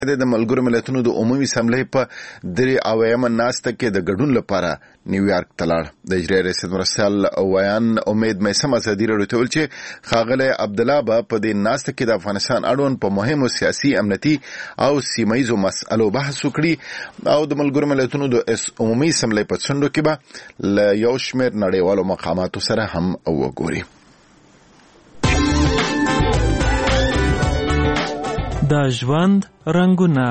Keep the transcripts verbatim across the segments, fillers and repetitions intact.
د ملګرو ملتونو د عمومي اسمبلی په درې اویایم ناسته کې د ګډون لپاره نیویارک ته لاړ. د اجرایي ریاست مرستیال ویان امید میثم ازادي راډیو ته ویل چې ښاغلی عبدالله به په دې ناسته کې د افغانستان اړوند په مهمو سیاسي امنیتي او سیمه ییزو مسألو بحث وکړي او د ملګرو ملتونو د عمومي اسمبلی په څنډو کې به له یو شمېر نړیوالو مقاماتو سره هم وګوري. د ژوند رنګونه.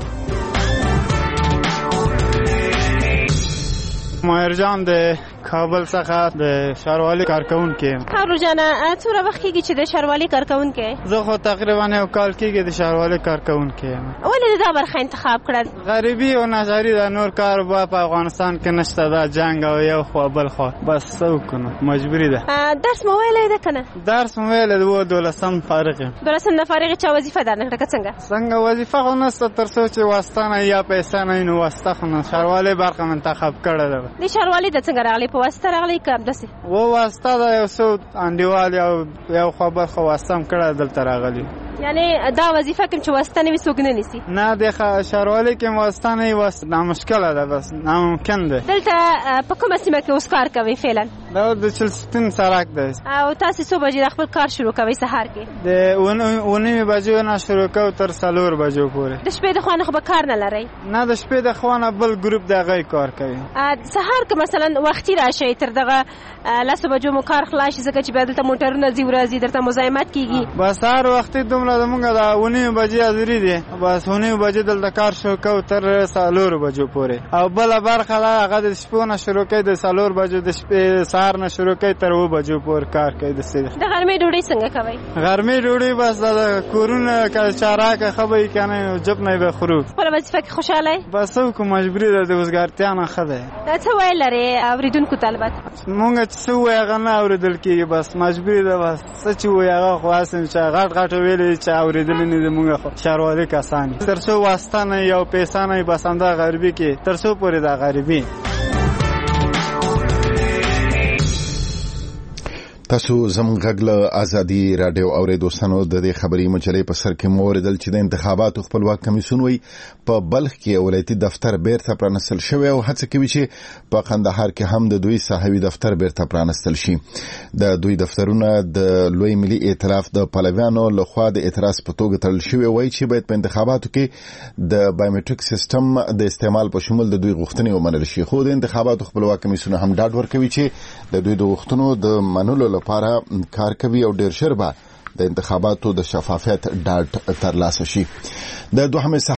ماهر جان د کابل څخه د ښاروالۍ کارکوونکی یم. هارو جانه څومره وخت کېږي چې د ښاروالۍ کارکوونکی یې؟ زه خو تقریبا یو کال کېږي د ښاروالۍ کارکوونکی یم. ولې د دا برخه انتخاب کړل؟ غریبي او ناچاري د نور کار به په افغانستان کې نشته، دا جنګ او یو خوا بل خوا، بس څه وکړو مجبوري ده. درس مو ویلی ده که نه؟ درس مو ویلی ده، و دولسم فارغ یم. دولسم نه فارغ چا وظیفه درنه کړه که څنګه؟ څنګه وظیفه خو نشته تر څو چې واسطه نه یا پیسې نه وي، نو واسطه خو نه. ښاروالۍ برخه منتخب کړې ده. د ښاروالۍ د څنګه راغلی؟ په واسطه راغلی که همداسې؟ و واسطه ده، یو څو انډیوال یو یو خوا بل خوا واسطه هم کړې دلته راغلي. یعنې دا وظیفه کوم چې واسطه نه وي څوک نه نیسي؟ نه د ښاروالۍ کې واسطه نه وي، واسطه نامشکله ده، بس ناممکن ده. دلته په کومه سیمه کې اوس کار کوئ فعلا؟ دا د چهلستون سړک ده. او تاسې څو بجې د خپل کار شروع کوئ سهار کې؟ د اوه نیمې بجو نه شروع کوو تر څلور بجو پورې. د شپې د خوا نه خو به کار نه لرئ؟ نه د شپې د خوا نه بل ګروپ د هغوی کار کوي. سهار که مثلا وختي راشئ تر دغه لسو بجو مو کار خلاص شي، ځکه چې بیا دلته موټرونه ځي ورځي، درته مزاحمت کېږي. بس سهار وختي دومره زمونږ د اوه نیمې بجې حاضري دي، بس اوه نیمې بجې دلته کار شروع کوو تر څلورو بجو پورې. او بله برخه ده هغه د شپو نه شروع کوي، د څلور بجو د شپې سهار نه شروع کوي تر اوه بجو پورې کار کوي. د د غرمې ډوډۍ څنګه کوئ؟ غرمې ډوډۍ بس د کورونه که چاراکه ښه به وي که نه جب نه به خورو. خپله وظیفه کې خوشحاله یې؟ بس څه وکړو مجبوري ده، د وزګارتیا نه ښه دی. څه ویل لرې اورېدونکو ته؟ البته مونږ چې څه ووایي هغه نه اورېدل کېږي، بس مجبوري ده. بس څه چې ووایي هغه خو هسې چې غټ غټ ویلي چې اورېدلي نه دي مونږ خو ښاروالي کسان دي. تر څو واسطه نه وي او پیسه نه وي، بس همدا غریبي کې تر څو پورې دا غریبي. تاسو زموږ غږ له ازادي راډیو اورئ. دوستانو د دې خبري مجلې په سر کې مو اوریدل چې د انتخاباتو خپلواک کمیسیون وایي په بلخ کې ولایتي دفتر بیرته پرانستل شوی او هڅه کوي چې په قندهار کې هم د دوی صحوي دفتر بیرته پرانستل شي. د دوی دفترونه د لوی ملي ائتلاف د پلویانو لخوا د اعتراض په توګه تړل شوی، وایي چې باید په انتخاباتو کې د بایومټریک سیستم د استعمال په شمول د دوی غوښتنې ومنل شي. خو د انتخاباتو خپلواک کمیسیون هم ډاډ ورکوي چې د دوی د غوښتنو د منلو لپاره کار کوي او ډیر ژر به د انتخاباتو د شفافیت ډاډ ترلاسه شي. د دوهمې